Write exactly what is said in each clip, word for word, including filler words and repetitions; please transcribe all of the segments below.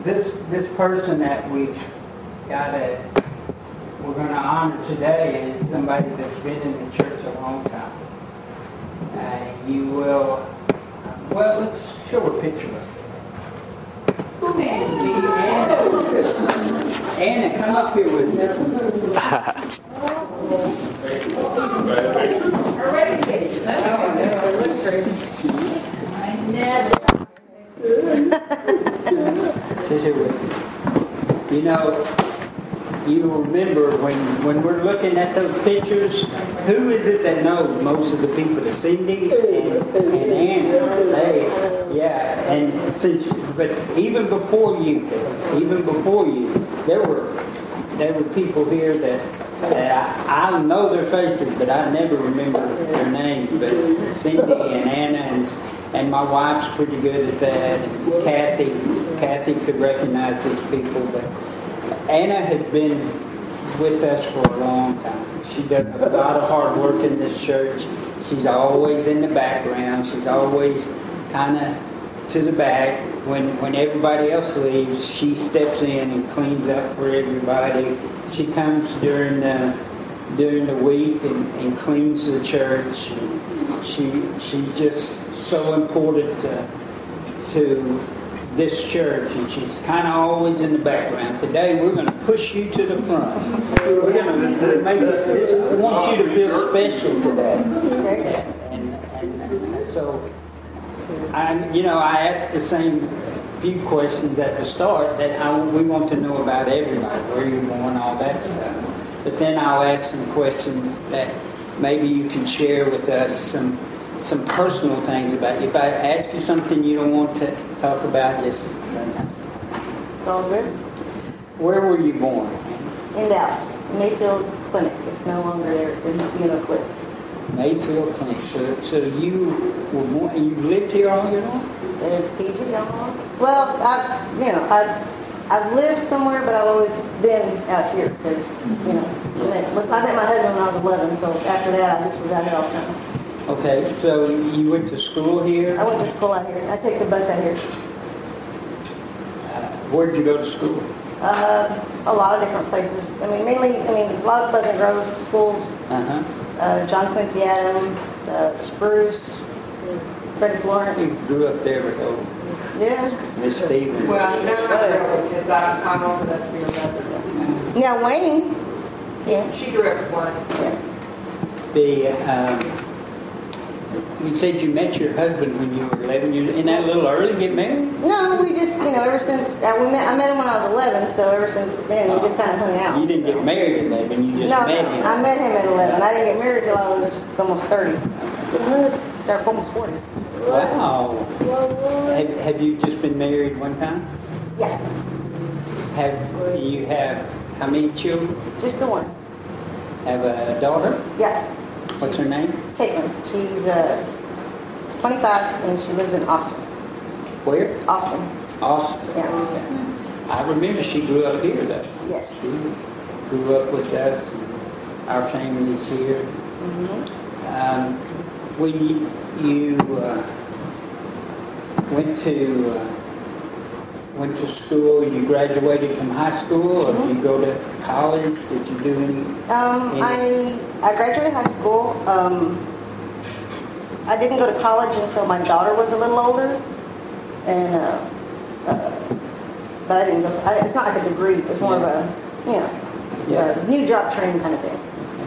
this this person that we got a, we're going to honor today is somebody that's been in the church a long time. Uh, you will, well, let's show a picture of it. Anna, Anna, come up here with me. Sit here with me. You know, you remember when, when we're looking at those pictures, who is it that knows most of the people? Are Cindy and, and Anna. They, yeah, and since, but even before you, even before you, there were there were people here that, that I, I know their faces, but I never remember their names. But Cindy and Anna and and my wife's pretty good at that. And Kathy, Kathy could recognize these people, but Anna has been with us for a long time. She does a lot of hard work in this church. She's always in the background. She's always kind of to the back. When when everybody else leaves, she steps in and cleans up for everybody. She comes during the during the week and, and cleans the church. She she's just so important to to this church, and she's kind of always in the background. Today we're going to push you to the front. We're going to make this. I want you to feel special today. And, and, and so, I, you know, I asked the same few questions at the start that I, we want to know about everybody, where you're going, all that stuff. But then I'll ask some questions that maybe you can share with us some. some personal things about you. If I ask you something you don't want to talk about, just say that. It's all good. Where were you born? In Dallas, Mayfield Clinic. It's no longer there. It's in Mosquito Cliff. Mayfield Clinic. So, so you were born. You lived here all your life? In P G, y'all. Well, I, you know, I, I've lived somewhere, but I've always been out here because, you know, I met my husband when I was eleven. So after that, I just was out here all the time. Okay, so you went to school here? I went to school out here. I take the bus out here. Uh, where did you go to school? Uh, a lot of different places. I mean, mainly, I mean, a lot of Pleasant Grove schools. Uh-huh. Uh, John Quincy Adams, uh, Spruce, Freddie Florence. You grew up there with old Yeah. Miss Stevens. Well, no, not really, because I, I'm over that to be a mother. Yeah, Wayne. Yeah. She grew up with one. Yeah. The, um, you said you met your husband when you were eleven. You isn't that a little early to get married? No, we just, you know, ever since, uh, we met, I met him when I was eleven, so ever since then, we just kind of hung out. You didn't so. get married at eleven, you just no, met him. I met him at eleven. I didn't get married till I was almost thirty. Or almost forty. Wow. Have, have you just been married one time? Yeah, Have you have, how many children? just the one. Have a daughter? Yeah. What's She's- her name? Caitlin. She's uh, twenty-five and she lives in Austin. Where? Austin. Austin. Yeah. I remember she grew up here though. Yeah. She was, grew up with us. Our family is here. Mm-hmm. Um, when you, you uh, went to uh, went to school, you graduated from high school, or Mm-hmm. did you go to college? Did you do any? Um, any I I graduated high school. Um, I didn't go to college until my daughter was a little older, and uh, uh, but I didn't go. I, it's not like a degree. It's more Yeah. of a you know Yeah. a new job training kind of thing.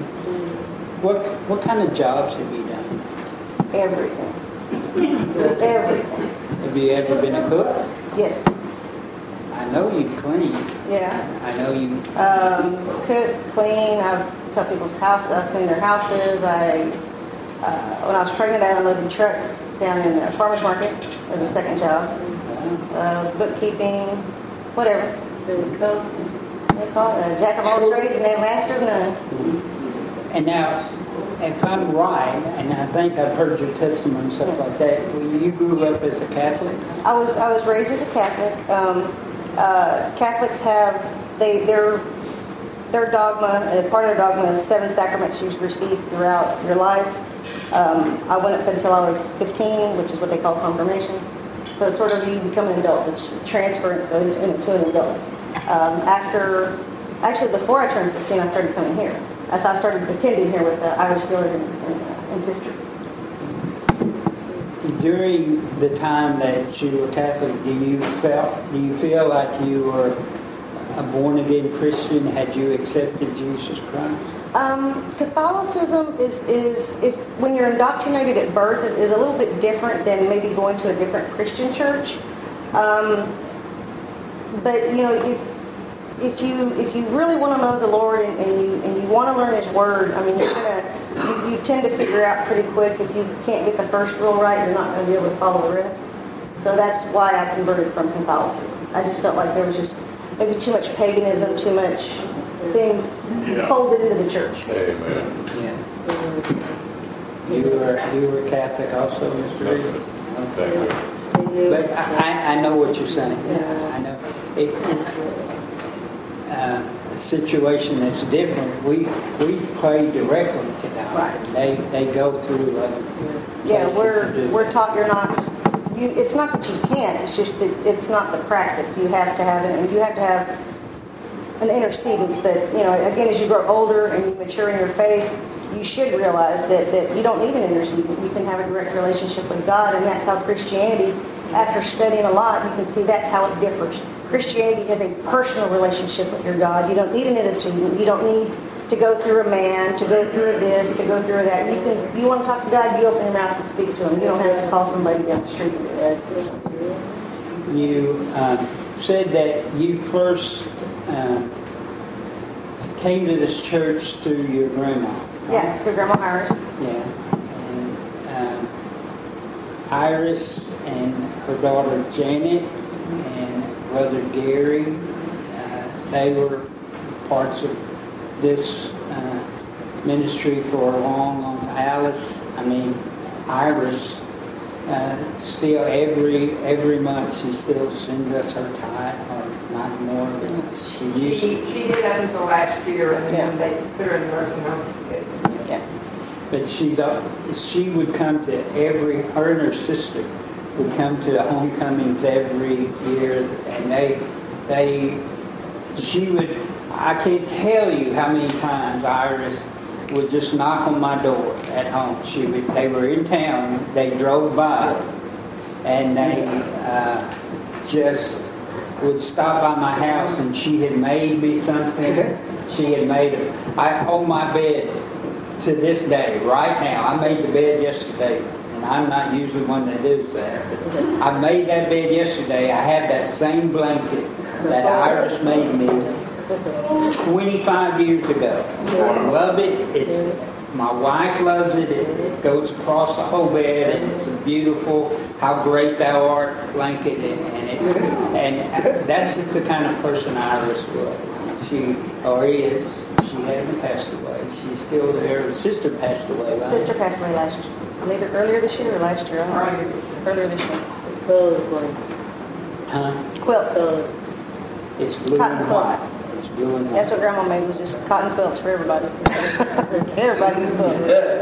What what kind of jobs have you done? Everything, everything. Have you ever been a cook? Yes. I know you clean. Yeah. I know you. Um, cook, clean. I've cut people's house. I've cleaned their houses. I uh, when I was pregnant, I unloaded trucks down in the farmers market as a second job. Uh, bookkeeping, whatever. They call it a jack of all trades and a master of none. And now, if I'm right, and I think I've heard your testimony and stuff like that, you grew up as a Catholic? I was I was raised as a Catholic. Um, uh, Catholics have they their their dogma. Uh, part of their dogma is seven sacraments you receive throughout your life. Um, I went up until I was fifteen, which is what they call confirmation. So it's sort of you become an adult. It's transference into, into an adult. Um, after, actually before I turned fifteen, I started coming here. As I started attending here with the Irish Guild and, and, uh, and sister. During the time that you were Catholic, do you felt, do you feel like you were a born-again Christian? Had you accepted Jesus Christ? Um, Catholicism is, is if, when you're indoctrinated at birth, is, is a little bit different than maybe going to a different Christian church. Um, but you know, if if you if you really want to know the Lord and, and you and you want to learn His Word, I mean, you're gonna you, you tend to figure out pretty quick if you can't get the first rule right, you're not going to be able to follow the rest. So that's why I converted from Catholicism. I just felt like there was just maybe too much paganism, too much things Yeah. folded into the church. Amen. Yeah. You were you were Catholic also, Mister Reed? Thank you. But I, I know what you're saying. Yeah. I know. It, it's uh, a situation that's different. We we pray directly to God. Right. They they go through other Yeah, places to we're do we're that. taught you're not. You, it's not that you can't. It's just that it's not the practice. You have to have it, and you have to have an interceding. But you know, again, as you grow older and you mature in your faith, you should realize that, that you don't need an interceding. You can have a direct relationship with God, and that's how Christianity. After studying a lot, you can see that's how it differs. Christianity is a personal relationship with your God. You don't need an interceding. You don't need to go through a man, to go through a this, to go through a that. You can. You want to talk to God, you open your mouth and speak to Him. You don't have to call somebody down the street. You um, said that you first um, came to this church through your grandma. Yeah, through Grandma Iris. Yeah. And um, Iris and her daughter Janet and brother Gary, uh, they were parts of this uh, ministry for a long, long time. Alice, I mean, Iris, uh, still every every month she still sends us her tithe, or not more, but she She, used to. she did up until last year, and then Yeah. they put her in the nursing home. Yeah. But she's uh, she would come to every, her and her sister would come to the homecomings every year, and they, they, she would, I can't tell you how many times Iris would just knock on my door at home. She would, they were in town, they drove by, and they uh, just would stop by my house, and she had made me something. She had made it. I owe my bed to this day, right now. I made the bed yesterday, and I'm not usually one that does that. But I made that bed yesterday. I have that same blanket that Iris made me twenty-five years ago. I love it. It's my wife loves it. It goes across the whole bed, and it's a beautiful "How Great Thou Art" blanket, and and, it, and that's just the kind of person Iris was. She or is. She hasn't passed away. She's still there. Her sister passed away. Right? Sister passed away last year. Later, earlier this year or last year? I don't know. Earlier this year. Huh? Quilt. It's blue Cotton and quilt. white. It's blue and white. That's what Grandma made, was just cotton quilts for everybody. Everybody's quilt.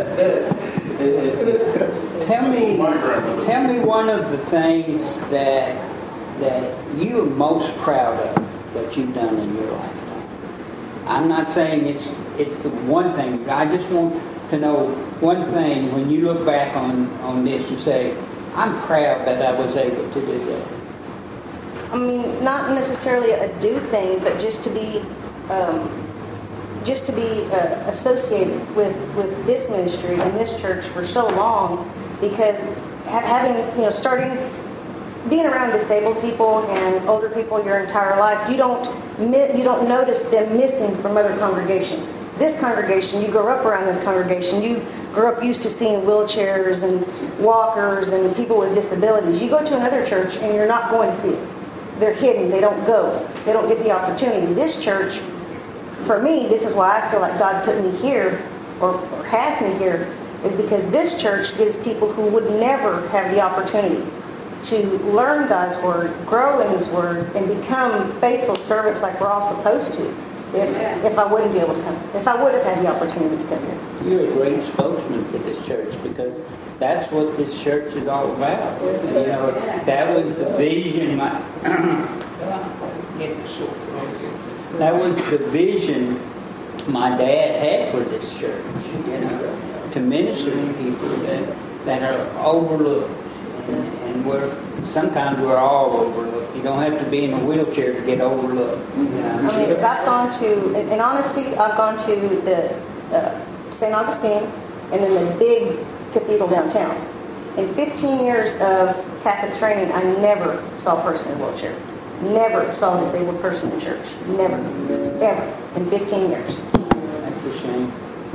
Tell me, My grandmother. tell me one of the things that that you are most proud of that you've done in your lifetime. I'm not saying it's it's the one thing. I just want to know one thing. When you look back on on this, you say, "I'm proud that I was able to do that." I mean, not necessarily a do thing, but just to be, um, just to be uh, associated with, with this ministry and this church for so long, because ha- having, you know, starting, being around disabled people and older people your entire life, you don't mi- you don't notice them missing from other congregations. This congregation, you grow up around this congregation, you grew up used to seeing wheelchairs and walkers and people with disabilities. You go to another church and you're not going to see it. They're hidden. They don't go. They don't get the opportunity. This church, for me, this is why I feel like God put me here, or, or has me here, is because this church gives people who would never have the opportunity to learn God's Word, grow in His Word, and become faithful servants like we're all supposed to, if, if I wouldn't be able to come, if I would have had the opportunity to come here. You're a great spokesman for this church, because that's what this church is all about. You know, that was the vision. My, getting a sore throat here. That was the vision my dad had for this church. You know, to minister to people that that are overlooked, and, and we're sometimes we're all overlooked. You don't have to be in a wheelchair to get overlooked. You know? I mean, 'cause I've gone to, in, in honesty, I've gone to the uh, Saint Augustine and then the big cathedral downtown. In fifteen years of Catholic training, I never saw a person in a wheelchair. Never saw a disabled person in church. Never. Ever. In fifteen years. That's a shame.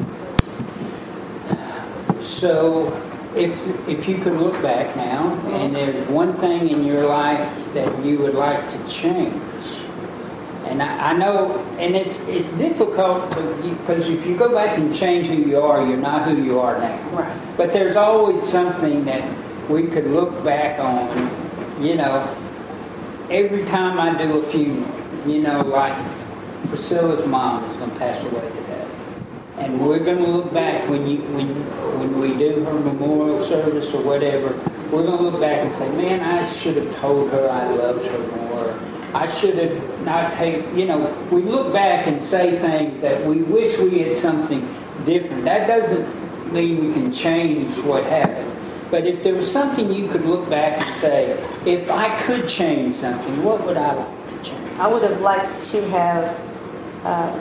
So, if if you could look back now, and there's one thing in your life that you would like to change, and I, I know, and it's it's difficult to, because if you go back and change who you are, you're not who you are now. Right. But there's always something that we could look back on, you know, every time I do a funeral, you know, like Priscilla's mom is going to pass away today. And we're going to look back when you when when we do her memorial service or whatever, we're going to look back and say, man, I should have told her I loved her more. I should have not taken, you know, we look back and say things that we wish we had something different. That doesn't mean we can change what happened. But if there was something you could look back and say, if I could change something, what would I like to change? I would have liked to have uh,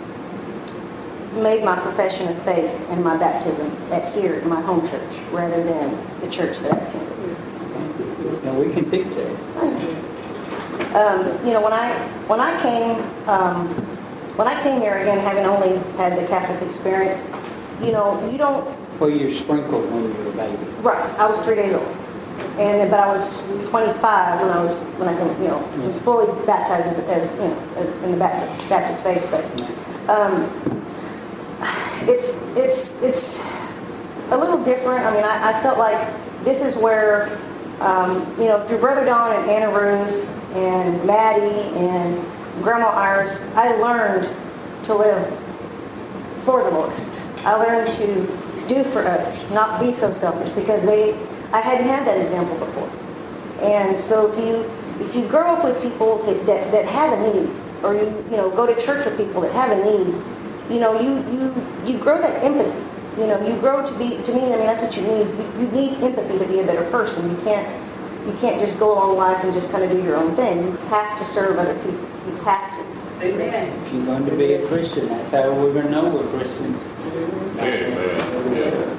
made my profession of faith and my baptism at here in my home church rather than the church that I attended. Now we can fix that. Um, you know, when I when I came um, when I came here again, having only had the Catholic experience, you know, you don't. Well, you're sprinkled when you were a baby. Right, I was three days old, and but I was twenty-five when I was when I you know was fully baptized as, as you know as in the Baptist, Baptist faith. But um, it's it's it's a little different. I mean, I, I felt like this is where um, you know through Brother Don and Anna Ruth and Maddie and Grandma Iris, I learned to live for the Lord. I learned to do for others, not be so selfish, because they, I hadn't had that example before. And so if you if you grow up with people that, that, that have a need, or you you know go to church with people that have a need, you know you you you grow that empathy. You know you grow to be to me. I mean that's what you need. You, you need empathy to be a better person. You can't you can't just go along life and just kind of do your own thing. You have to serve other people. You have to. Amen. If you're going to be a Christian, that's how we're going to know we're Christians. Amen. Yeah.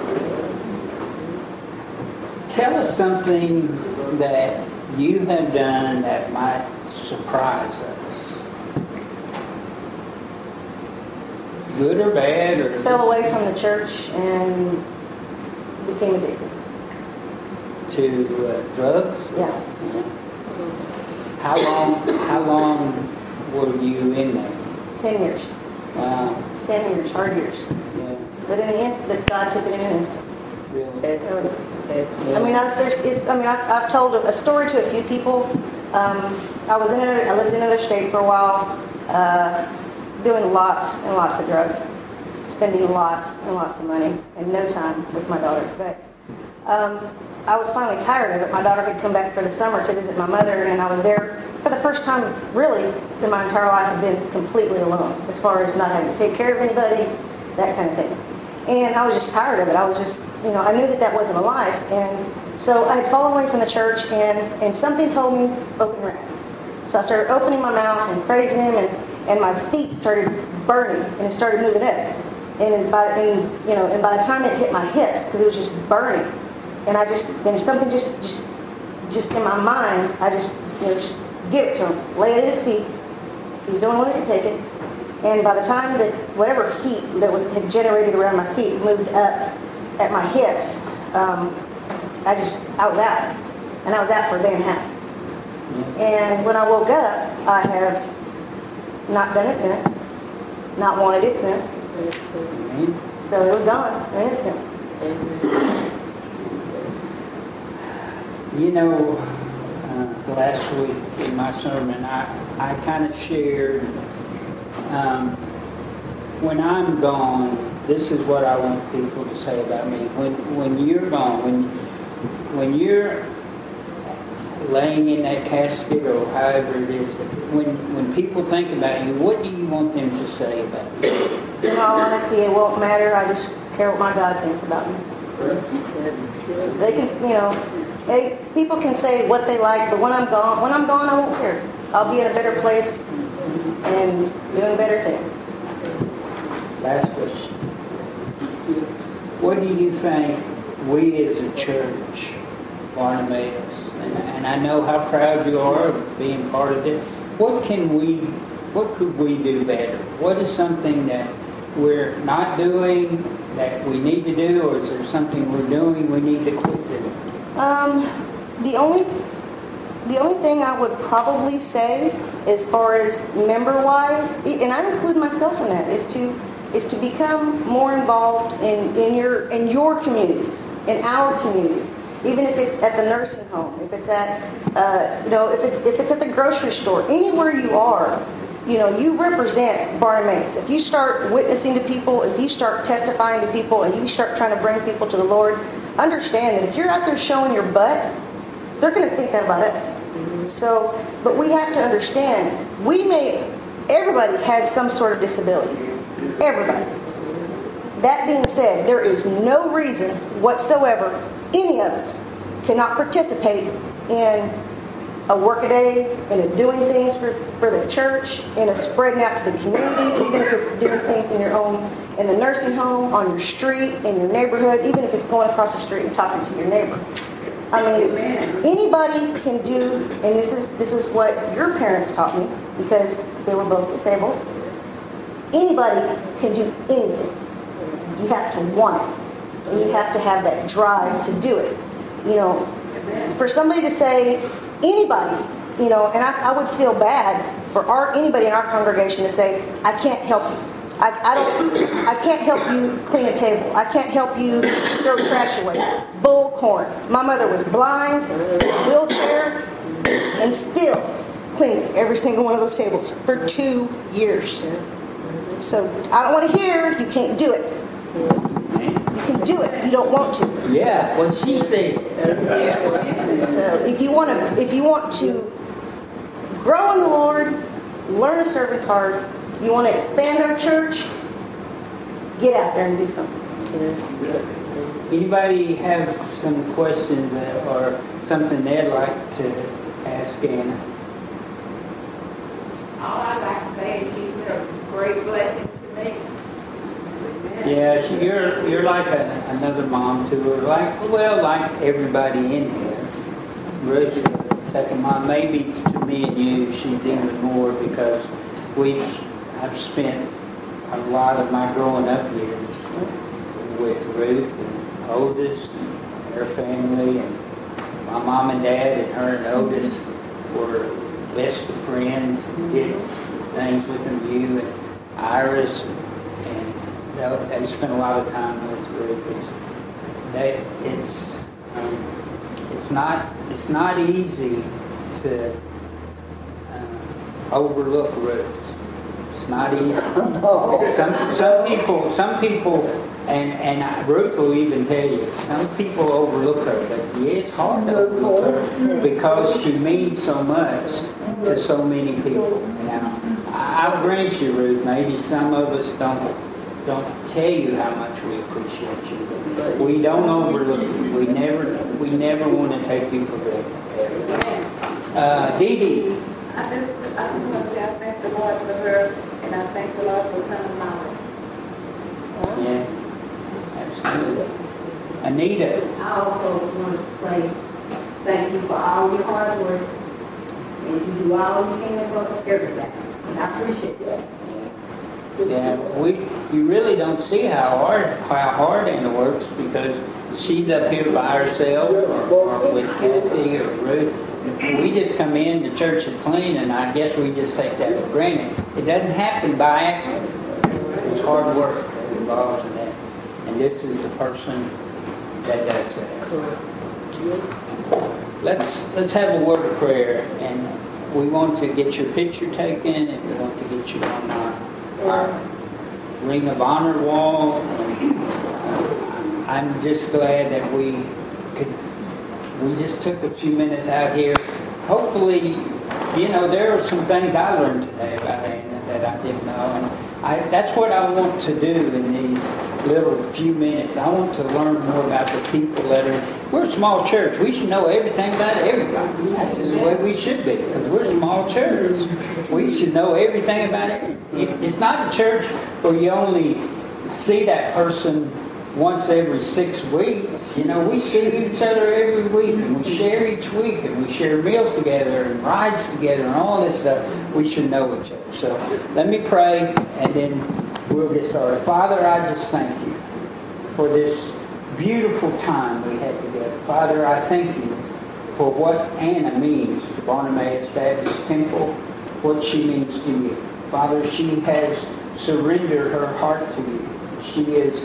Tell us something that you have done that might surprise us. Good or bad? Or Fell away from the church and became addicted. To uh, drugs? Yeah. How long, how long were you in there? Ten years. Wow. Ten years. Hard years. Yeah. But in the end, but God took it in an instant. Really? Really. I mean, I was, there's, it's. I mean, I've, I've told a story to a few people. Um, I was in another. I lived in another state for a while, uh, doing lots and lots of drugs, spending lots and lots of money, and no time with my daughter. But um, I was finally tired of it. My daughter had come back for the summer to visit my mother, and I was there for the first time, really, in my entire life. I've been completely alone, as far as not having to take care of anybody, that kind of thing. And I was just tired of it. I was just, you know, I knew that that wasn't a life. And so I had fallen away from the church, and, and something told me, open your mouth. So I started opening my mouth and praising him, and, and my feet started burning, and it started moving up. And by, and, you know, and by the time it hit my hips, because it was just burning, and I just, and something just, just, just in my mind, I just, you know, just give it to him, lay it at his feet. He's the only one that can take it. And by the time that whatever heat that was had generated around my feet moved up at my hips, um, I just, I was out. And I was out for a day and a half. And when I woke up, I have not done it since, not wanted it since. So it was gone in an instant. You know, uh, last week in my sermon, I, I kind of shared um, when I'm gone, this is what I want people to say about me. When when you're gone, when when you're laying in that casket or however it is, when when people think about you, what do you want them to say about you? In all honesty, it won't matter. I just care what my God thinks about me. They can, you know, they, people can say what they like, but when I'm gone, when I'm gone, I won't care. I'll be in a better place and doing better things. Last question. What do you think we as a church, Barnabas, and, and I know how proud you are of being part of it, what can we, what could we do better? What is something that we're not doing that we need to do, or is there something we're doing we need to quit doing? Um, the only, the only thing I would probably say, as far as member-wise, and I include myself in that, is to is to become more involved in, in your in your communities, in our communities. Even if it's at the nursing home, if it's at uh, you know, if it's if it's at the grocery store, anywhere you are, you know, you represent Barnabas. If you start witnessing to people, if you start testifying to people, and you start trying to bring people to the Lord, understand that if you're out there showing your butt, they're going to think that about us. So, but we have to understand, we may, everybody has some sort of disability. Everybody. That being said, there is no reason whatsoever any of us cannot participate in a work-a-day, in a doing things for, for the church, in a spreading out to the community, even if it's doing things in your own, in the nursing home, on your street, in your neighborhood, even if it's going across the street and talking to your neighbor. I mean, anybody can do, and this is this is what your parents taught me, because they were both disabled. Anybody can do anything. You have to want it. And you have to have that drive to do it. You know, for somebody to say, anybody, you know, and I, I would feel bad for our anybody in our congregation to say, I can't help you. I, I don't. I can't help you clean a table. I can't help you throw trash away. Bullcorn. My mother was blind, wheelchair, and still cleaned every single one of those tables for two years. So I don't want to hear you can't do it. You can do it. You don't want to. Yeah, what she said. Yeah. So if you want to, if you want to grow in the Lord, learn a servant's heart, you want to expand our church, get out there and do something. Anybody have some questions that, or something they'd like to ask Anna? All I'd like to say is you've been a great blessing to me. Yeah, she, you're you're like a, another mom to her, like well, like everybody in here. Ruth, second mom, maybe to me and you, she's even more because we've I've spent a lot of my growing up years with Ruth and Otis and her family, and my mom and dad and her and Otis were best of friends. Did things with them, you and Iris. They spent a lot of time with Ruth. It's, they, it's, um, it's not it's not easy to uh, overlook Ruth. It's not easy. Some some people some people and and Ruth will even tell you some people overlook her, but yeah, it's hard to overlook her because she means so much to so many people. Now, I'll grant you, Ruth. Maybe some of us don't. Don't tell you how much we appreciate you. We don't overlook you. We never, we never want to take you for granted. Uh, Dee Dee. I just, I just want to say I thank the Lord for her, and I thank the Lord for son Molly. Yeah, absolutely. Anita. I also want to say thank you for all your hard work, and you do all you can for everybody, and I appreciate that. Yeah, we you really don't see how hard how hard Anna works because she's up here by herself or, or with Kathy or Ruth. We just come in, the church is clean, and I guess we just take that for granted. It doesn't happen by accident. It's hard work that involves in that, and this is the person that does that. Let's let's have a word of prayer, and we want to get your picture taken, and we want to get you on our. Our Ring of Honor wall. And, uh, I'm just glad that we could, we just took a few minutes out here. Hopefully, you know, there are some things I learned today about Anna that I didn't know. And I, that's what I want to do in these little few minutes. I want to learn more about the people that are, we're a small church. We should know everything about everybody. That's just the way we should be, because we're a small church. We should know everything about it. It's not a church where you only see that person once every six weeks. You know, we see each other every week, and we share each week, and we share meals together and rides together and all this stuff. We should know each other. So let me pray, and then we'll get started. Father, I just thank you for this beautiful time we had together. Father, I thank you for what Anna means to Barnabas Baptist Temple, what she means to you. Father, she has surrendered her heart to you. She has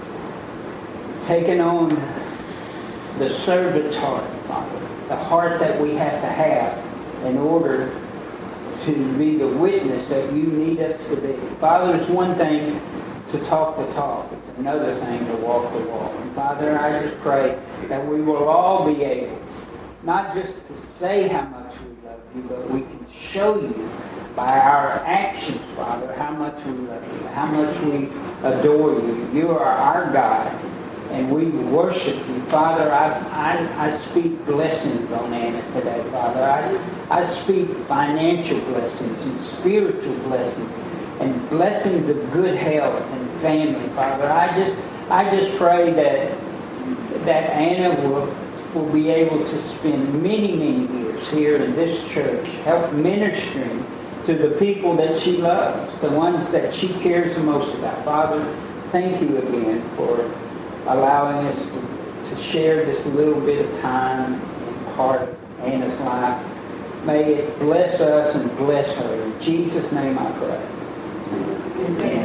taken on the servant's heart, Father, the heart that we have to have in order to be the witness that you need us to be. Father, it's one thing to talk the talk. It's another thing to walk the walk. And Father, I just pray that we will all be able, not just to say how much we love you, but we can show you by our actions, Father, how much we love you, how much we adore you. You are our God, and we worship you. Father, I, I, I speak blessings on Anna today, Father. I, I speak financial blessings and spiritual blessings and blessings of good health and family, Father. I just I just pray that that Anna will, will be able to spend many, many years here in this church, help ministering to the people that she loves, the ones that she cares the most about. Father, thank you again for allowing us to, to share this little bit of time and part of Anna's life. May it bless us and bless her. In Jesus' name I pray.